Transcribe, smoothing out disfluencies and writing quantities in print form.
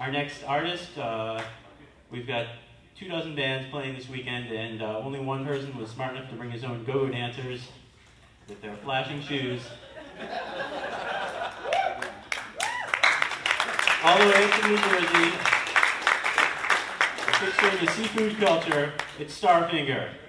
Our next artist, we've got 24 bands playing this weekend, and only one person was smart enough to bring his own go-go dancers with their flashing shoes. All the way from New Jersey, a fixture in the seafood culture, it's Starfinger.